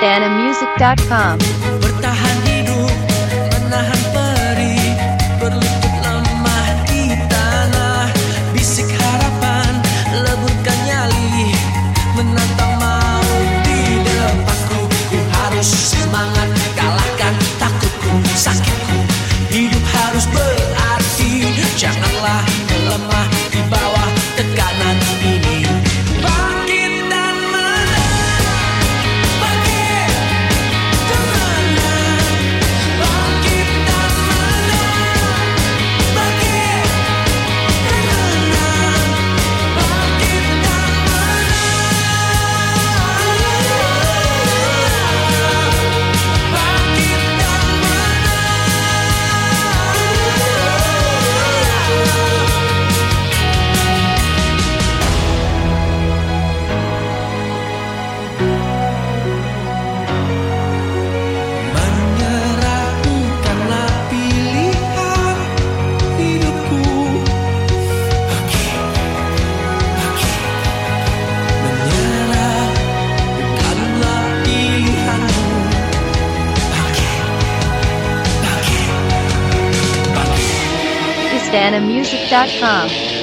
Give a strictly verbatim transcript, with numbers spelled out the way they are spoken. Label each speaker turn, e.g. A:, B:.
A: istana music dot com.
B: Bertahan hidup, menahan perih, berlutut lemah di tanah. Bisik harapan, leburkan nyali, menantang maut di depanku. Ku harus semangat, kalahkan takutku, sakitku. Hidup harus berarti, janganlah melemah di bawah tekanan ini. Bangkit dan menang, bangkit dan menang, bangkit dan menang, bangkit dan menang, bangkit dan menang, bangkit dan menyerah bukanlah pilihan hidupku. Bangkit, bangkit. Menyerah bukanlah pilihanmu. Bangkit, bangkit, bangkit.
A: istana music dot com.